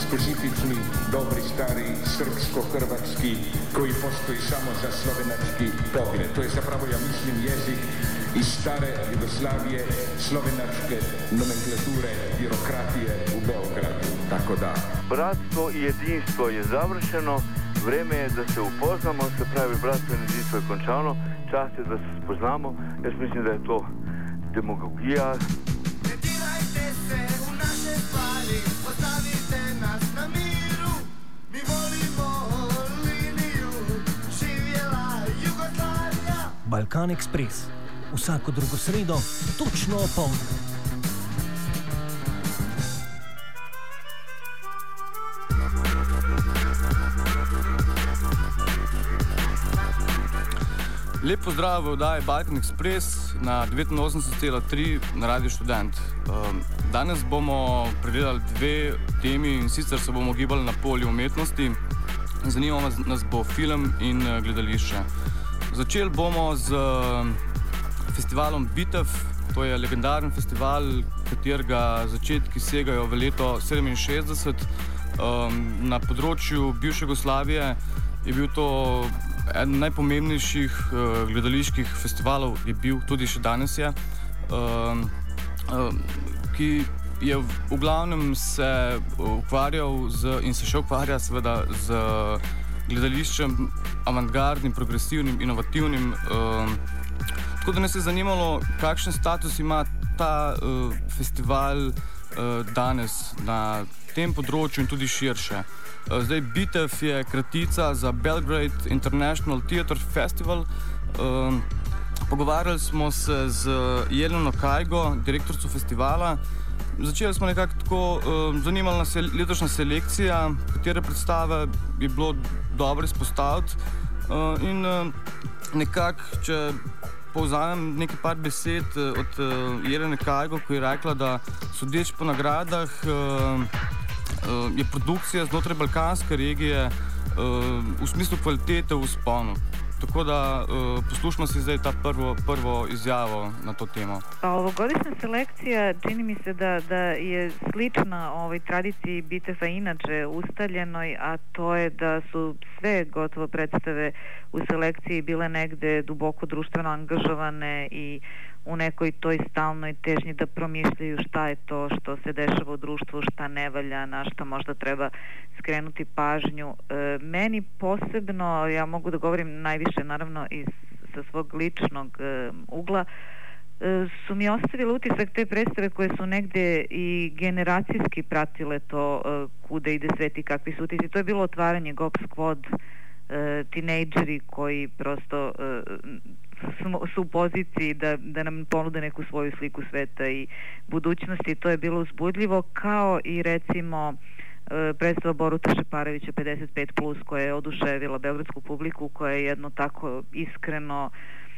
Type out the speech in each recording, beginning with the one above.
specifični, dobri, stari, srpsko-hrvatski, koji postoji samo za slovenački pogled. To je zapravo, ja mislim, jezik iz stare Jugoslavije, slovenačke nomenklature, birokratije u Beogradu. Tako da. Bratstvo i jedinstvo je završeno, vreme je da se upoznamo, se pravi bratstvo i jedinstvo je končano, čas je da se spoznamo, jaz mislim da je to demagogija. Ne dirajte se u naše stvari, ostavite nas na miru, mi volimo liniju, živjela Jugoslavija. Balkan Ekspres, vsako drugo sredo, točno opoldne. Lep pozdrav v oddaji Balkan Ekspres na 89,3 na Radio Študent. Danes bomo pregledali dve temi, in sicer se bomo gibali na polju umetnosti. Zanima nas bo film in gledališče. Začeli bomo z festivalom Bitev. To je legendaren festival, katerega začetki segajo v leto 67. Na področju bivše Jugoslavije je bil to eden najpomembnejših gledaliških festivalov, je bil, tudi še danes je, ki je v glavnem se ukvarjal in se še ukvarja seveda z gledališčem avantgardnim, progresivnim, inovativnim. Tako da nas je zanimalo, kakšen status ima ta festival danes na tem področju in tudi širše. Zdaj, Bitev je kratica za Belgrade International Theatre Festival. Pogovarjali smo se z Jeleno Kajgo, direktorico festivala. Začeli smo nekako tako, zanimala nas je letošnja selekcija, katere predstave je bilo dobro izpostaviti. In nekako, če povzamem nekaj par besed od Jelene Kajgo, ko je rekla, da sodeč po nagradah je produkcija znotraj balkanske regije v smislu kvalitete v vzponu. Tako da poslušamo si zdaj ta prvo izjavo na to temo. Ovogodišnja selekcija čini mi se da je slična ovoj tradiciji Biteva inače ustaljenoj, a to je da su sve gotovo predstave u selekciji bile negde duboko društveno angažovane i u nekoj toj stalnoj težnji da promišljaju šta je to što se dešava u društvu, šta ne valja, na šta možda treba skrenuti pažnju. Meni posebno, ja mogu da govorim najviše naravno sa svog ličnog ugla, su mi ostavile utisak te predstave koje su negde i generacijski pratile to kuda ide svet i kakvi su utisci. To je bilo otvaranje Gob Squad, tinejdžeri koji prosto su u poziciji da nam ponude neku svoju sliku sveta i budućnosti. To je bilo uzbudljivo, kao i recimo predstava Boruta Šeparovića 55+, koja je oduševila beogradsku publiku, koja je jedno tako iskreno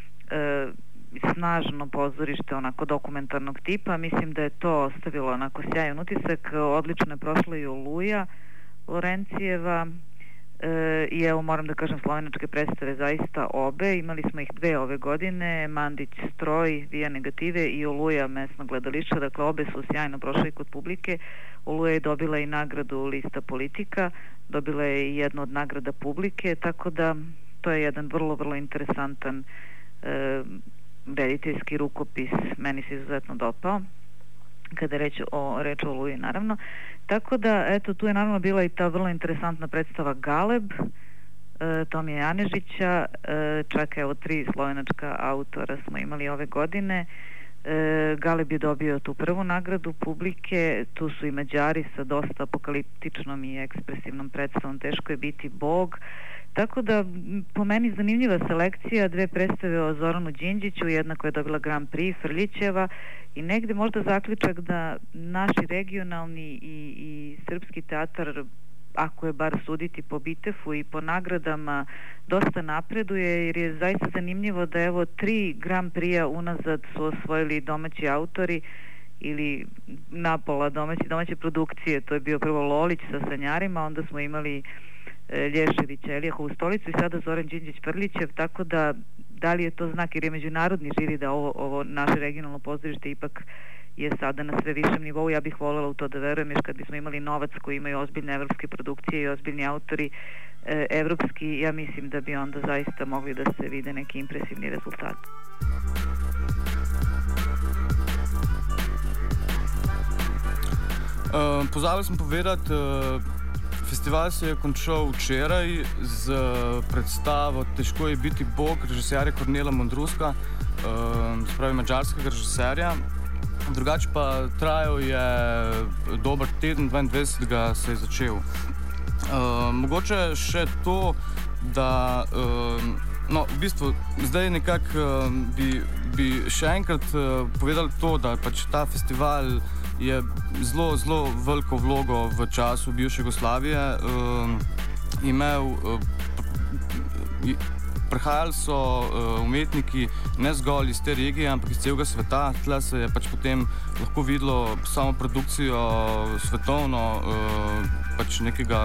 snažno pozorište onako dokumentarnog tipa. Mislim da je to ostavilo onako sjajan utisak. Odlično je prošla i Oluja Lorencijeva i evo moram da kažem slovenačke predstave zaista obe. Imali smo ih dve ove godine, Mandić Stroj, Via Negative i Oluja mesno gledališća. Dakle, obe su sjajno prošle i kod publike. Oluja je dobila i nagradu Lista Politika, dobila je i jednu od nagrada publike, tako da to je jedan vrlo, vrlo interesantan rediteljski rukopis. Meni se izuzetno dopao kada je reč o Oluji, naravno. Tako da, eto, tu je naravno bila i ta vrlo interesantna predstava Galeb, Tomija Janežića, čak evo 3 slovenačka autora smo imali ove godine. Galeb je dobio tu prvu nagradu publike, tu su i Mađari sa dosta apokaliptičnom i ekspresivnom predstavom Teško je biti Bog. Tako da, po meni zanimljiva selekcija, dve predstave o Zoranu Đinđiću, jedna koja je dobila Grand Prix, Frljićeva, i negde možda zaključak da naši regionalni i srpski teatar, ako je bar suditi po Bitefu i po nagradama, dosta napreduje, jer je zaista zanimljivo da evo 3 Grand Prix-a unazad su osvojili domaći autori ili napola domaće produkcije. To je bio prvo Lolić sa Sanjarima, onda smo imali Lješević, Elijahovu stolicu i sada Zoran Đinđić Frljićev, tako da li je to znak jer je međunarodni žiri da ovo naše regionalno pozorište ipak je sada na sve višem nivou. Ja bih voljela u to da verujem, još kad bismo imali novac koji imaju ozbiljne evropske produkcije i ozbiljni autori evropski, ja mislim da bi onda zaista mogli da se vide neki impresivni rezultati. Pozabili smo povedati, festival se je končal včeraj z predstavo Težko je biti Bog režiserja Kornela Mondruska, se pravi madžarskega režiserja. Drugače pa trajal je dober teden, 22. se je začel. Mogoče še to, da v bistvu zdaj nekako bi še enkrat povedali to, da pač ta festival je zelo veliko vlogo v času bivše Jugoslavije imel. Prihajali so umetniki ne zgolj iz te regije, ampak iz celega sveta. Tle se je pač potem lahko videlo samo produkcijo svetovno pač nekega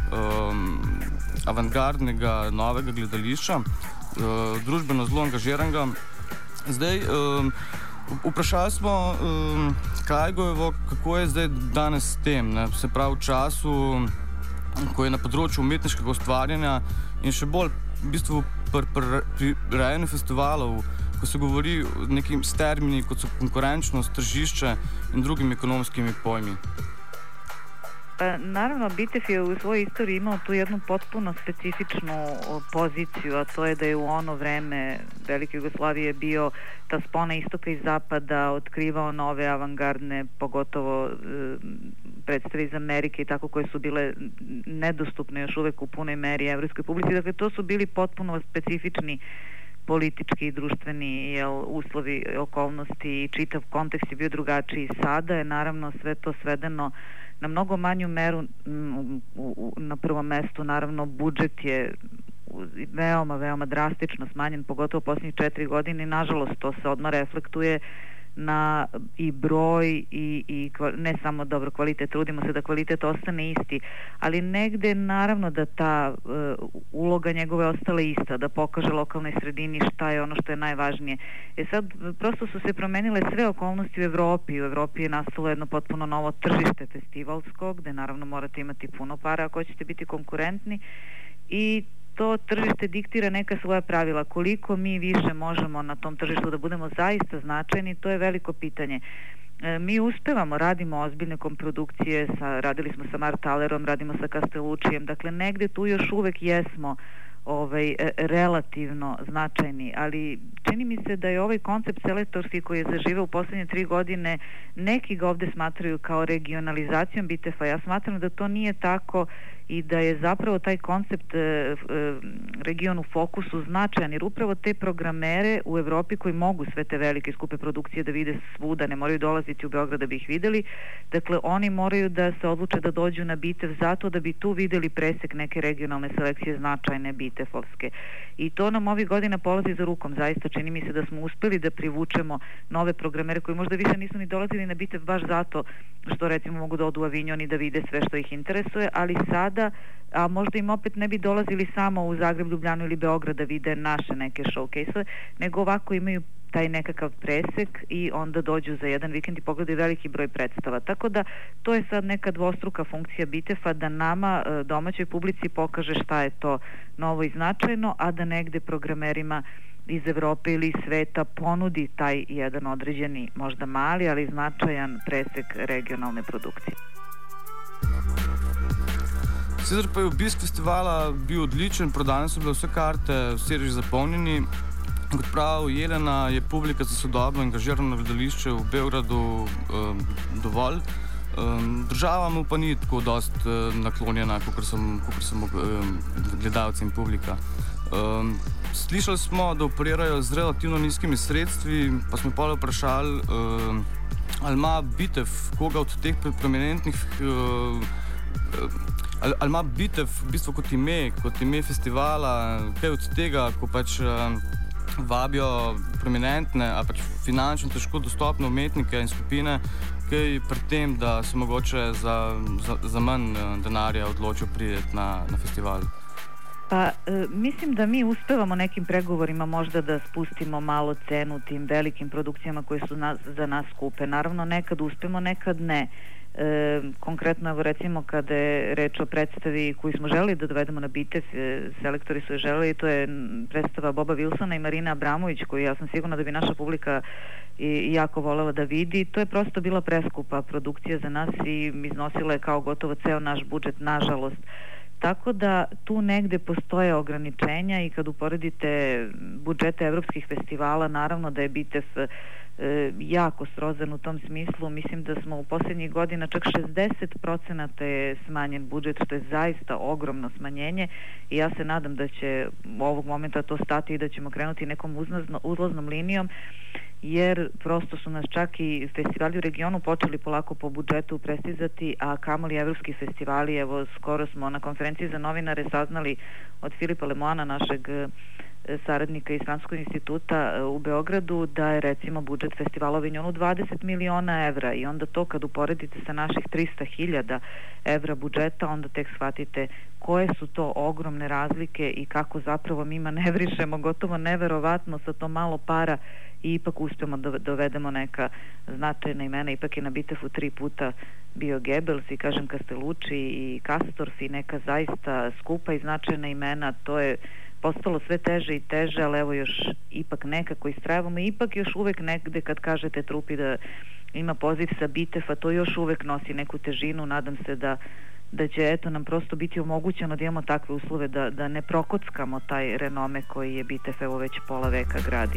avantgardnega novega gledališča, družbeno zelo angažiranega. Zdaj, vprašali smo Kajgojevo, kako je zdaj danes s tem, ne? Se pravi v času, ko je na področju umetniškega ustvarjanja in še bolj v bistvu pri rejanju festivalov, ko se govori o nekim termini, kot so konkurenčnost, tržišče in drugimi ekonomskimi pojmi. Naravno, BITEF je u svojoj istoriji imao tu jednu potpuno specifičnu poziciju, a to je da je u ono vreme Velike Jugoslavije bio ta spona istoka i zapada, otkrivao nove avangardne, pogotovo predstave iz Amerike i tako, koje su bile nedostupne još uvek u punoj meri evropskoj publici. Dakle, to su bili potpuno specifični politički i društveni uslovi, okolnosti i čitav kontekst je bio drugačiji. Sada je naravno sve to svedeno na mnogo manju meru. Na prvom mestu naravno budžet je veoma drastično smanjen, pogotovo u posljednjih 4 godine i nažalost to se odmah reflektuje na i broj i ne samo dobro kvalitet, trudimo se da kvalitet ostane isti, ali negde naravno da ta uloga njegove ostala ista, da pokaže lokalnoj sredini šta je ono što je najvažnije. Sad prosto su se promenile sve okolnosti u Evropi. U Evropi je nastalo jedno potpuno novo tržište festivalsko, gde naravno morate imati puno para ako ćete biti konkurentni i to tržište diktira neka svoja pravila. Koliko mi više možemo na tom tržištu da budemo zaista značajni, to je veliko pitanje. Mi uspevamo, radimo ozbiljne komprodukcije, radili smo sa Martalerom, radimo sa Castelluccijem, dakle negde tu još uvek jesmo relativno značajni, ali čini mi se da je ovaj koncept selektorski koji je zaživeo u poslednje 3 godine, neki ga ovde smatraju kao regionalizacijom BITEF-a. Ja smatram da to nije tako i da je zapravo taj koncept region u fokusu značajan, jer upravo te programere u Evropi koji mogu sve te velike skupe produkcije da vide svuda, ne moraju dolaziti u Beograd da bi ih videli, dakle oni moraju da se odluče da dođu na BITEF zato da bi tu videli presek neke regionalne selekcije značajne BITEF-ovske. I to nam ovih godina polazi za rukom. Zaista čini mi se da smo uspeli da privučemo nove programere koji možda više nisu ni dolazili na BITEF baš zato što recimo mogu da odu u Avignon i da vide sve što ih interesuje, ali sada, a možda im opet ne bi dolazili samo u Zagreb, Ljubljanu ili Beograd da vide naše neke showcase-ove, nego ovako imaju taj nekakav presek i onda dođu za jedan vikend i pogledaju veliki broj predstava. Tako da to je sad neka dvostruka funkcija BITEF-a, da nama, domaćoj publici, pokaže šta je to novo i značajno, a da negde programerima iz Evrope ili iz sveta ponudi taj jedan određeni, možda mali, ali značajan presek regionalne produkcije. Sicer pa je obisk festivala bil odličen, prodane so bile vse karte, sedeži zapolnjeni. Kot pravi Jelena, je publika za sodobno angažirano gledališče v Beogradu dovolj. Država mu pa ni tako dost naklonjena, kot so gledalci in publika. Slišali smo, da operirajo z relativno nizkimi sredstvi, pa smo pa vprašali, ali ima BITEF koga od teh prominentnih, ali ima BITEF v bistvu kot ime festivala, kaj od tega, ko pač vabijo prominentne, a pač finančno težko dostopne umetnike in skupine, kaj pri tem, da se mogoče za manj denarja odločijo priti na festival? Pa mislim da mi uspevamo nekim pregovorima možda da spustimo malo cenu tim velikim produkcijama koje su za nas skupe. Naravno nekad uspemo, nekad ne. Konkretno evo recimo kada je reč o predstavi koju smo želeli da dovedemo na Bitev, selektori su je želeli, to je predstava Boba Wilsona i Marine Abramović, koju ja sam sigurna da bi naša publika i jako volela da vidi. To je prosto bila preskupa produkcija za nas i iznosila je kao gotovo ceo naš budžet, nažalost. Tako da tu negde postoje ograničenja i kad uporedite budžete evropskih festivala, naravno da je Bitev jako srozan u tom smislu. Mislim da smo u posljednjih godina čak 60% je smanjen budžet, što je zaista ogromno smanjenje i ja se nadam da će ovog momenta to stati i da ćemo krenuti nekom uzlaznom linijom, jer prosto su nas čak i festivali u regionu počeli polako po budžetu prestizati, a kamoli evropski festivali. Evo, skoro smo na konferenciji za novinare saznali od Filipa Lemoana, našeg saradnika iz Francuskog instituta u Beogradu, da je recimo budžet festivala u Avignonu 20 miliona evra i onda to kad uporedite sa naših 300.000 evra budžeta, onda tek shvatite koje su to ogromne razlike i kako zapravo mi manevrišemo gotovo neverovatno sa to malo para i ipak uspemo da dovedemo neka značajna imena. Ipak je na Bitefu 3 puta bio Goebbels i kažem Castellucci i Castorf i neka zaista skupa i značajna imena. To je postalo sve teže i teže, ali evo još ipak nekako istrajavamo i ipak još uvek negde kad kažete trupi da ima poziv sa Bitefa, to još uvek nosi neku težinu. Nadam se da će eto nam prosto biti omogućeno da imamo takve uslove da ne prokockamo taj renome koji je Bitef evo već pola veka gradi.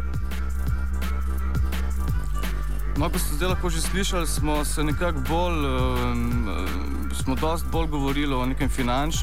No, ko ste zdaj lahko že slišali, smo se nekako smo dosti bolj govorili o nekem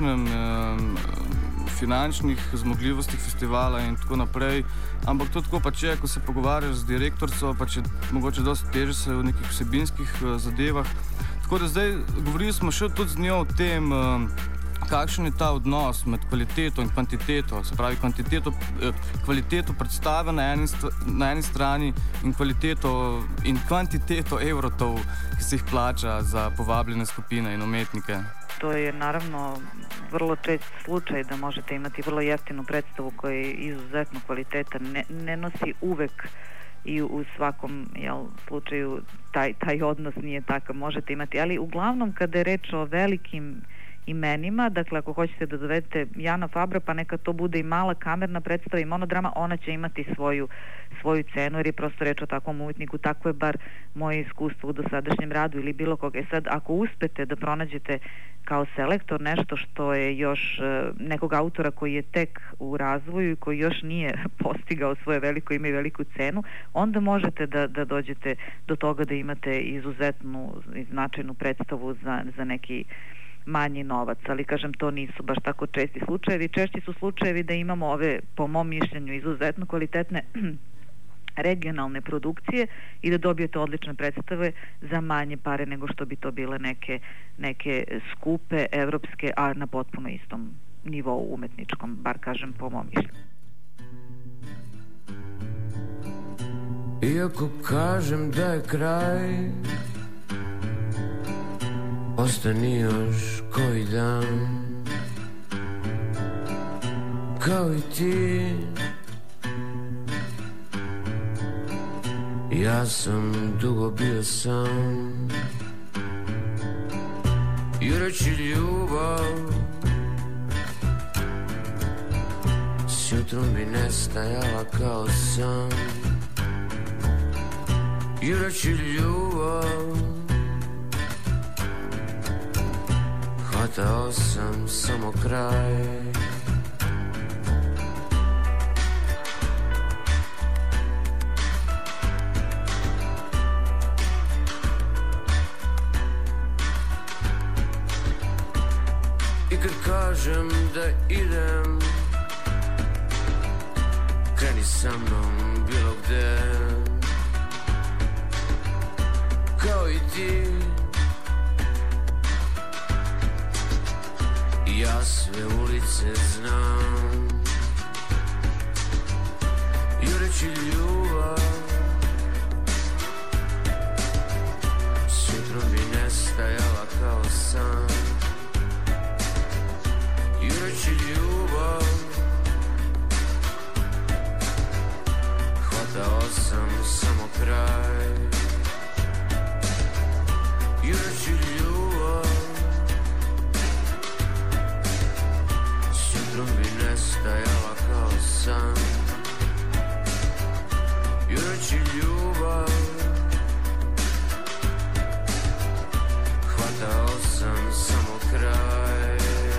finančnih zmogljivostih festivala in tako naprej, ampak to tako pač je, ko se pogovarjaš z direktorico, pač je mogoče dosti teže se v nekih vsebinskih zadevah. Tako da zdaj govorili smo še tudi z njo o tem, kakšen je ta odnos med kvaliteto in kvantiteto, se pravi kvaliteto predstave na eni strani in kvaliteto in kvantiteto evrotov, ki se jih plača za povabljene skupine in umetnike. To je naravno vrlo čest slučaj da možete imati vrlo jeftinu predstavu koja je izuzetno kvaliteta. Ne nosi uvek i u svakom slučaju taj odnos nije takav, možete imati, ali uglavnom kada je reč o velikim imenima, dakle ako hoćete da dovedete Jana Fabra, pa neka to bude i mala kamerna predstava i monodrama, ona će imati svoju cenu, jer je prosto reč o takvom umetniku. Tako je bar moje iskustvo u dosadašnjem radu ili bilo koga. Sad, ako uspete da pronađete kao selektor nešto što je još nekog autora koji je tek u razvoju i koji još nije postigao svoje veliko ime i veliku cenu, onda možete da dođete do toga da imate izuzetnu i značajnu predstavu za neki manji novac, ali kažem to nisu baš tako česti slučajevi. Češći su slučajevi da imamo ove, po mom mišljenju, izuzetno kvalitetne regionalne produkcije i da dobijete odlične predstave za manje pare nego što bi to bile neke skupe evropske, a na potpuno istom nivou umetničkom, bar kažem po mom mišljenju. Iako kažem da je kraj, ostani još koji dan, kao i ti. Ja sam dugo bio sam, jureći ljubav s jutrom bi nestajala kao san. Jureći ljubav hvatao sam samo kraj. I kad kažem da idem, kreni sa mnom bilo gde, kao i ti. Ja sve ulice znam, jureći ljubav s jutrom bi nestajala kao san. Jureći ljubav hvatao sam samo kraj. Jureći ljubav, sutrom bi nestajala kao san. Jureći ljubav, hvatao sam samo kraj.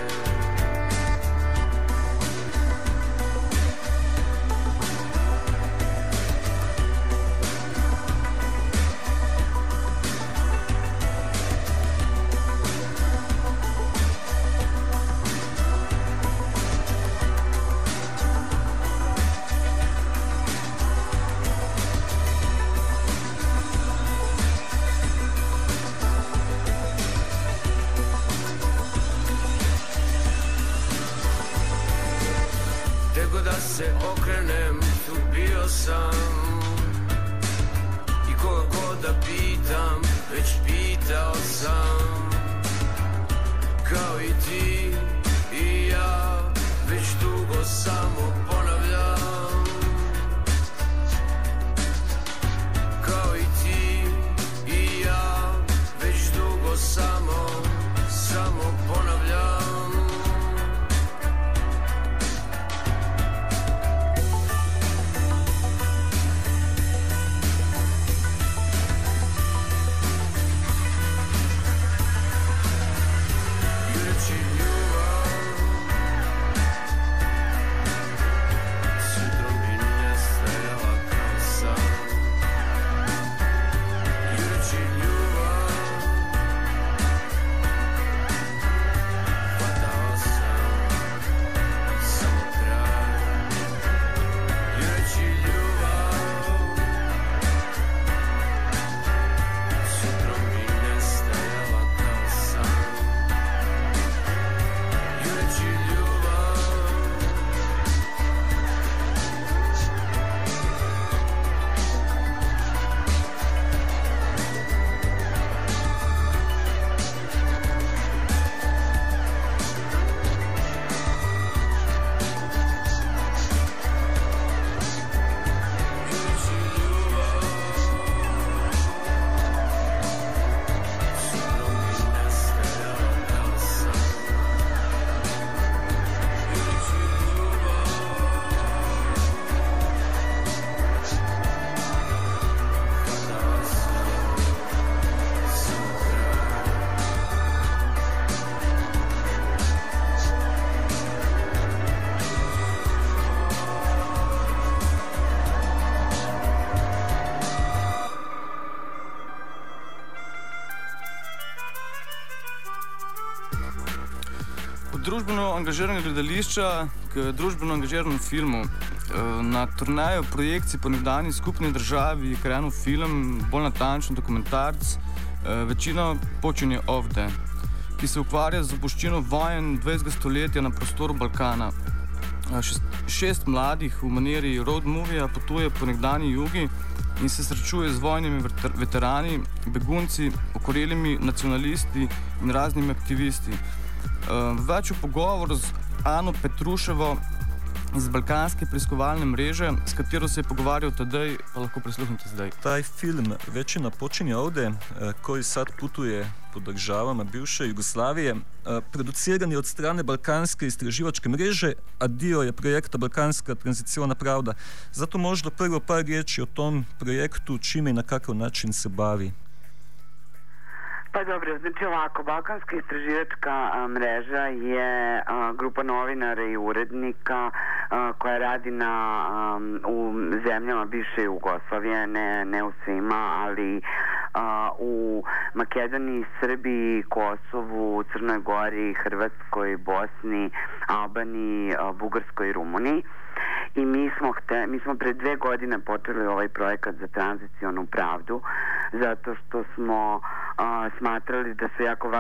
Da se okrenem, tu bio sam. I koga god da pitam, već pitao sam. Kao i ti i ja, već dugo samo ponavljam. Kao i ti i ja, već dugo samo ponavljam. Družbeno angažiranega gledališča k družbeno angažiranem filmu. Na turnejo projekcij po nekdanji skupni državi je krenil film, bolj natančen dokumentarc, večino počinje ovde, ki se ukvarja z zapuščino vojen 20. stoletja na prostoru Balkana. 6 mladih v maniri road movija potuje po nekdanji jugi in se srečuje z vojnimi veterani, begunci, okorelimi nacionalisti in raznimi aktivisti. Več v pogovoru z Ano Petruševo iz Balkanske preiskovalne mreže, s katero se je pogovarjal Tadej, pa lahko prisluhnite zdaj. Taj film većina počinje ovdje, koji sad putuje po državama bivše Jugoslavije, produciran je od strane Balkanske istraživačke mreže, a dio je projekta Balkanska tranziciona pravda. Zato možda prvo par riječi o tom projektu, čime i na kakav način se bavi. Pa dobro, znači ovako, Balkanska istraživačka mreža je grupa novinara i urednika koja radi u zemljama bivše Jugoslavije, ne u svima, ali u Makedoniji, Srbiji, Kosovu, Crnoj Gori, Hrvatskoj, Bosni, Albaniji, Bugarskoj i Rumuniji. I mi smo pred 2 godine počeli ovaj projekat za tranzicionu pravdu, zato što smo smatrali da su jako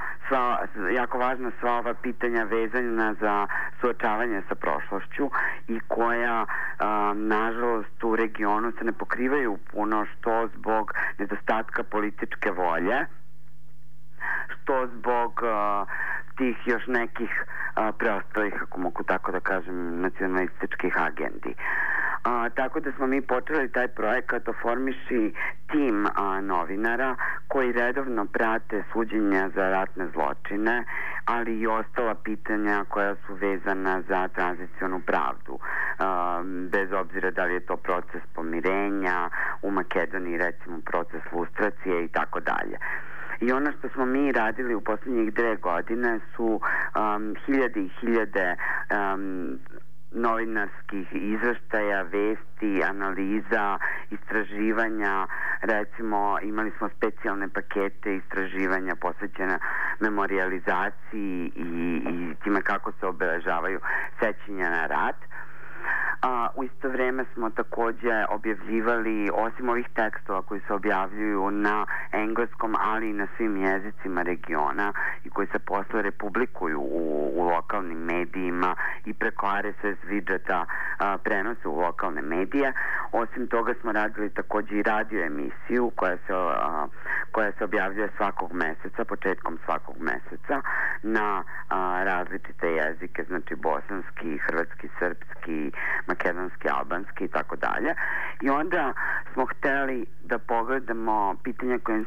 važna sva ova pitanja vezana za suočavanje sa prošlošću i koja nažalost u regionu se ne pokrivaju puno, što zbog nedostatka političke volje, što zbog tih još nekih preostalih, ako mogu tako da kažem, nacionalističkih agendi. Tako da smo mi počeli taj projekat Oformiši tim novinara koji redovno prate suđenja za ratne zločine, ali i ostala pitanja koja su vezana za tranzicionu pravdu. Bez obzira da li je to proces pomirenja, u Makedoniji recimo proces lustracije i tako dalje. I ono što smo mi radili u posljednjih 2 godine su hiljade i hiljade novinarskih izveštaja, vesti, analiza, istraživanja. Recimo imali smo specijalne pakete istraživanja posvećena memorijalizaciji i time kako se obeležavaju sećanja na rat. U isto vrijeme smo također objavljivali, osim ovih tekstova koji se objavljuju na engleskom, ali i na svim jezicima regiona i koji se posle republikuju u lokalnim medijima i preko RSS widgeta prenose u lokalne medije. Osim toga smo radili također i radio emisiju koja se objavljuje svakog meseca, početkom svakog meseca na različite jezike, znači bosanski, hrvatski, srpski, makedonski, albanski i tako dalje. I onda smo hteli da pogledamo pitanje koje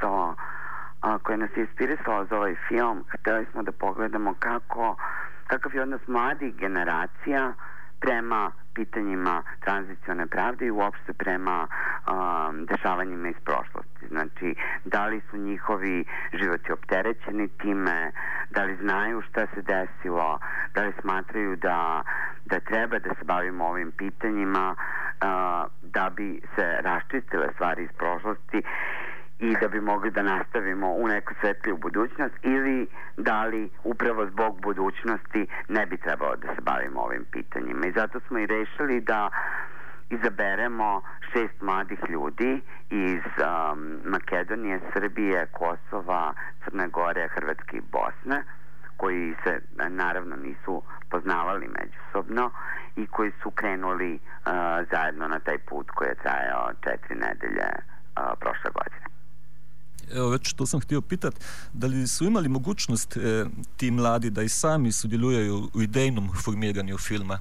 nas je inspirisalo za ovaj film. Hteli smo da pogledamo kakav je odnos mladih generacija prema pitanjima tranzicione pravde i uopšte prema dešavanjima iz prošlosti. Znači, da li su njihovi životi opterećeni time, da li znaju šta se desilo, da li smatraju da treba da se bavimo ovim pitanjima da bi se raščistile stvari iz prošlosti i da bi mogli da nastavimo u neku svetliju budućnost, ili da li upravo zbog budućnosti ne bi trebalo da se bavimo ovim pitanjima. I zato smo i rešili da izaberemo 6 mladih ljudi iz Makedonije, Srbije, Kosova, Crne Gore, Hrvatske i Bosne, koji se naravno nisu poznavali međusobno i koji su krenuli zajedno na taj put koji je trajao 4 nedelje prošle godine. Evo, već to sam htio pitati, da li su imali mogućnost ti mladi da i sami sudjeluju u idejnom formiranju filma?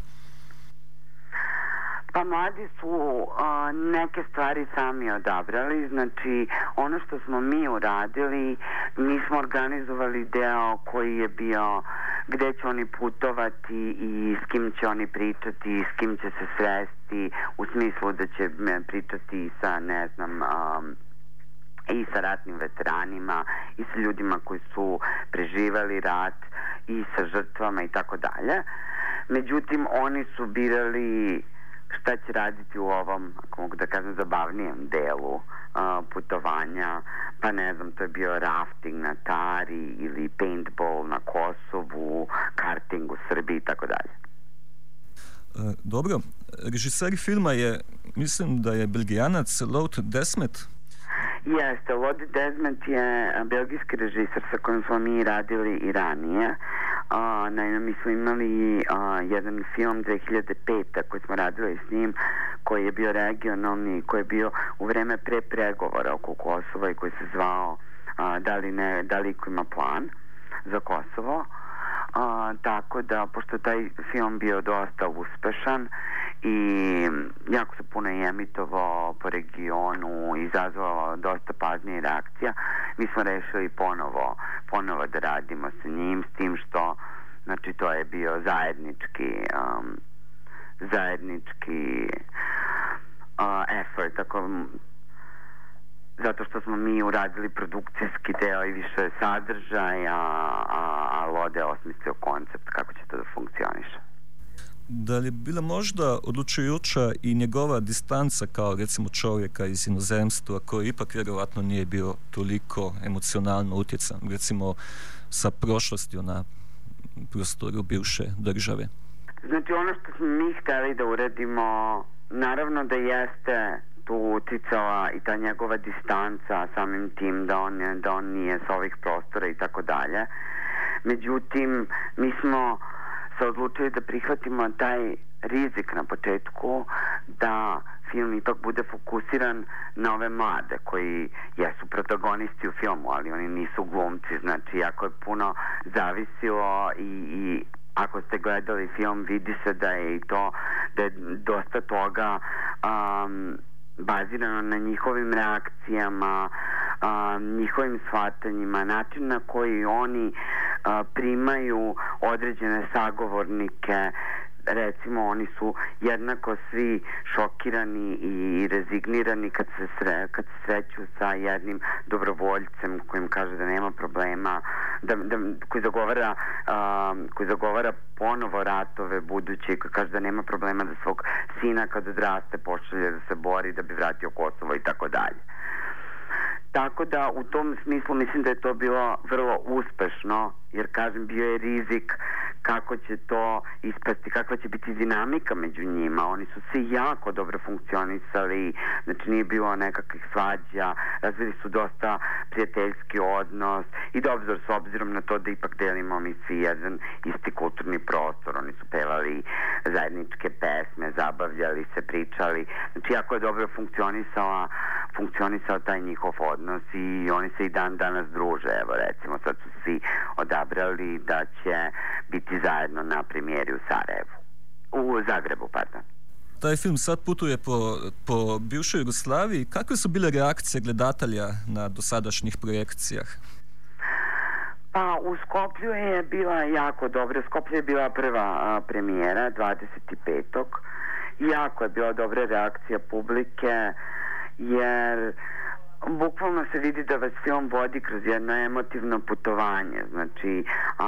Pa mladi su neke stvari sami odabrali. Znači, ono što smo mi uradili, mi smo organizovali deo koji je bio gde će oni putovati i s kim će oni pričati, s kim će se sresti, u smislu da će pričati sa, ne znam, i sa ratnim veteranima i sa ljudima koji su preživali rat i sa žrtvama i tako dalje. Međutim, oni su birali šta će raditi u ovom, ako mogu da kažem, zabavnijem delu putovanja. Pa ne znam, to je bio rafting na Tari ili paintball na Kosovu, karting u Srbiji i tako dalje. Dobro, režiser filma je, mislim da je Belgijanac Lode Desmet. Jeste, Lode Desmet je belgijski režiser sa kojim smo mi radili i ranije. Naime, mi smo imali jedan film 2005. koji smo radili s njim, koji je bio regionalni, koji je bio u vreme pre pregovora oko Kosova i koji se zvao Da li iko ima plan za Kosovo. Tako da, pošto taj film bio dosta uspešan i jako se puno i emitovao po regionu, izazvao dosta pažnje i reakcija, mi smo rešili ponovo da radimo sa njim, s tim što, znači, to je bio zajednički effort, tako, zato što smo mi uradili produkcijski deo i više sadržaja, a Lode osmislio koncept kako će to da funkcioniše. Da li je bila možda odlučujuća i njegova distanca kao recimo čovjeka iz inozemstva koji ipak vjerovatno nije bio toliko emocionalno utjecan, recimo sa prošlosti na prostoru bivše države? Znači, ono što smo mi hteli da uradimo, naravno da jeste tu uticala i ta njegova distanca samim tim da on nije sa ovih prostora i tako dalje. Međutim, mi smo se odlučili da prihvatimo taj rizik na početku da film ipak bude fokusiran na ove mlade koji jesu protagonisti u filmu, ali oni nisu glumci. Znači, jako je puno zavisilo i ako ste gledali film, vidi se da je i to, da je dosta toga bazirano na njihovim reakcijama, njihovim shvatanjima, način na koji oni primaju određene sagovornike. Recimo, oni su jednako svi šokirani i rezignirani kad se sreću sa jednim dobrovoljcem kojim kaže da nema problema, koji zagovara ponovo ratove budući, koji kaže da nema problema da svog sina kad odraste pošalje da se bori da bi vratio Kosovo i tako dalje. Tako da u tom smislu mislim da je to bilo vrlo uspešno, jer kažem, bio je rizik kako će to ispasti, kakva će biti dinamika među njima. Oni su svi jako dobro funkcionisali, znači nije bilo nekakvih svađa, razvili su dosta prijateljski odnos i dobro s obzirom na to da ipak delimo mi svi jedan isti kulturni prostor. Oni su pevali zajedničke pesme, zabavljali se, pričali, znači jako je dobro funkcionisao taj njihov odnos i oni se i dan danas druže. Evo recimo sad su svi odabrali da će biti zajedno na premijeri u Zagrebu. Taj film sad putuje po bivšoj Jugoslaviji. Kakve su bile reakcije gledatelja na dosadašnjih projekcijah? Pa u Skoplju je bila jako dobra. Skoplje je bila prva premijera 25. Jako je bila dobra reakcija publike, jer bukvalno se vidi da vas film vodi kroz jedno emotivno putovanje. Znači,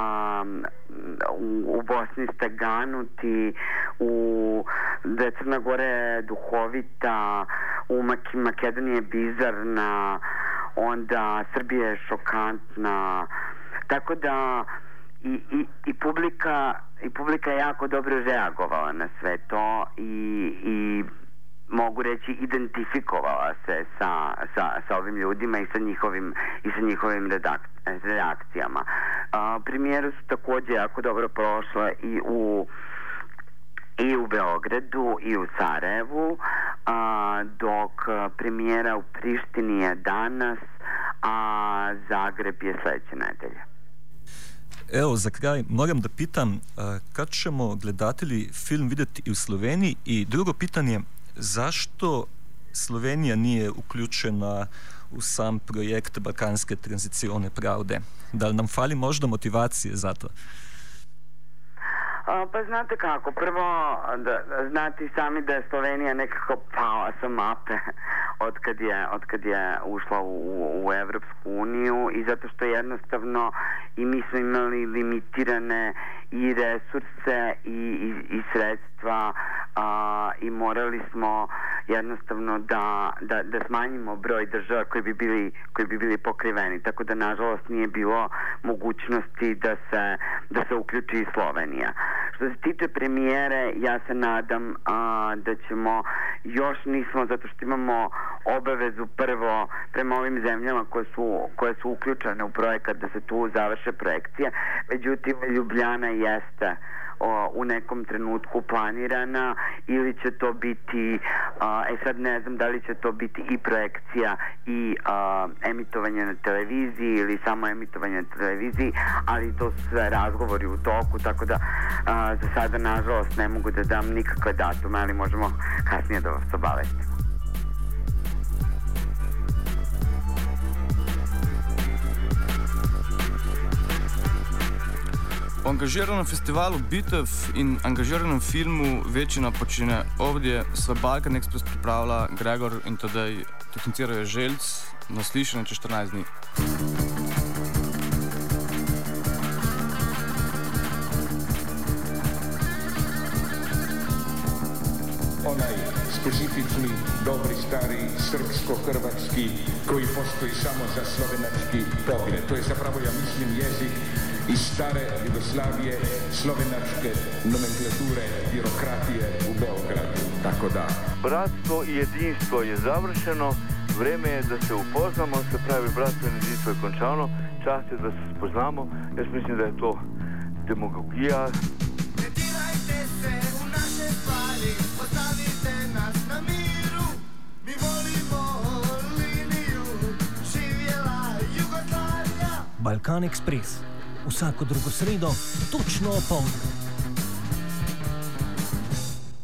u Bosni ste ganuti, da je Crna Gora duhovita, u Makedoniji je bizarna, onda Srbija je šokantna. Tako da i publika je jako dobro reagovala na sve to i mogu reći identifikovala se sa ovim ljudima i sa njihovim reakcijama. Premijere su također jako dobro prošle i u Beogradu i u Sarajevu, dok premijera u Prištini je danas, a Zagreb je sledeće nedelje. Evo, za kraj moram da pitam kad ćemo gledatelji film vidjeti i u Sloveniji, i drugo pitanje, zašto Slovenija nije uključena u sam projekt Balkanske tranzicione pravde? Da li nam fali možda motivacije za to? Pa znate kako, prvo znate sami da je Slovenija nekako pala sa mape od kad je ušla u Evropsku uniju, i zato što jednostavno i mi smo imali limitirane i resurse i sredstva i morali smo jednostavno da smanjimo broj država koji bi bili pokriveni, tako da nažalost nije bilo mogućnosti da se uključi i Slovenija. Što se tiče premijere, ja se nadam da ćemo, još nismo, zato što imamo obavezu prvo prema ovim zemljama koje su uključene u projekat da se tu završe projekcije, međutim Ljubljana jeste u nekom trenutku planirana, ili će to biti, sad ne znam da li će to biti i projekcija i emitovanje na televiziji ili samo emitovanje na televiziji, ali to su sve razgovori u toku, tako da za sada nažalost ne mogu da dam nikakve datume, ali možemo kasnije da vas obavestimo. Po angažiranem festivalu Bitev in angažiranem filmu Večina počine ovdje sva Balkan Express pripravila Gregor in Tadej tehnicirajo Željc na slišanje čez 14 dni. Onaj specifični, dobri, stari, srpsko-hrvatski, koji postoji samo za slovenački pogled. To je zapravo, ja mislim, jezik iz stare Jugoslavije, slovenačke nomenklature, birokratije u Beogradu. Tako da. Bratstvo i jedinstvo je završeno, vreme je da se upoznamo, se pravi bratstvo in jedinstvo je končano, čas je da se spoznamo, jaz mislim da je to demagogija. Ne dirajte se u naše stvari, ostavite nas na miru, mi volimo liniju, živjela Jugoslavija. Balkan Express. vsako drugo sredo, točno opoldne.